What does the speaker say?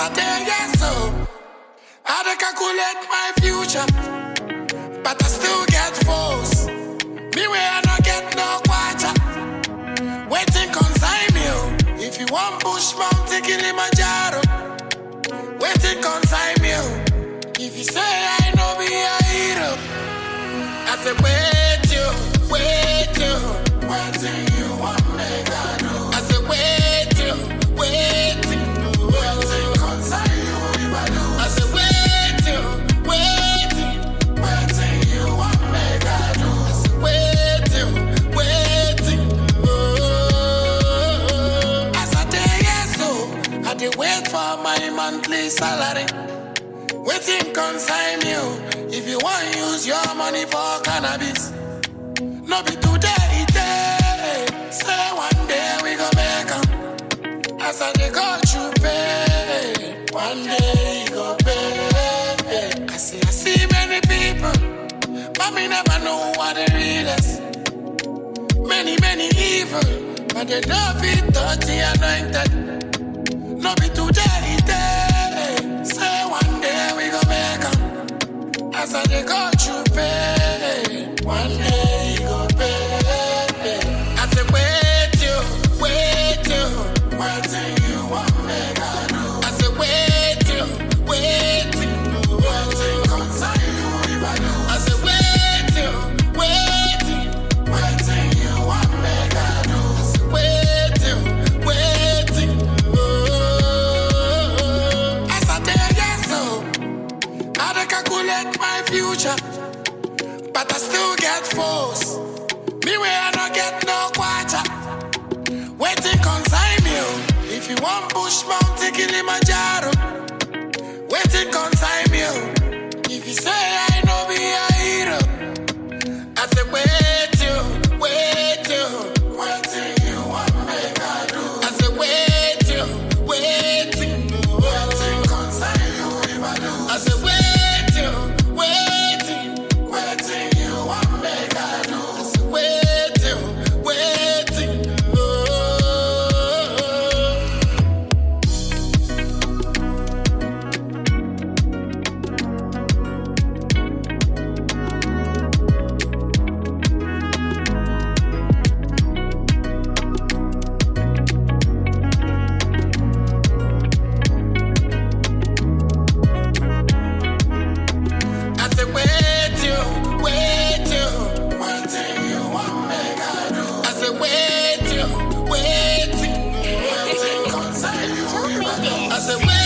I tell you so, I dey calculate my future, but I still get foes. Me where I don't get no quarter. Waiting consign me, oh. If you want push Mount Kilimanjaro, waiting consign me, oh. If you say I know be a hero, I say wait you, waiting you want me to do. I say wait you, waiting consign you if I do. I say wait you want me to do. I say waiting. As I day yes so, I dey wait for my monthly salary. Waiting consign you if you want use your money for cannabis. No be today, say one day we go make 'em. As I dey go to pay, one day you go pay. I see many people, but me never know what the real is. Many evil, but they don't fit touch the anointed. No be today, say one day we go make 'em. As I dey go to pay, one day you go pay. I say waiting you want me to do. I say waiting consign you if I do. I say waiting you want me to do. I say waiting. As I tell you so, I dey calculate my future, but I still get foes. Me where I don't get no quarter. Waiting consign me, oh. If you want push Mount Kilimanjaro, waiting consign me, oh. If you say I know be a hero, I say wait you want me to do. I say waiting consign you if I do. I say waiting you want me to do. I say waiting. I said, wait.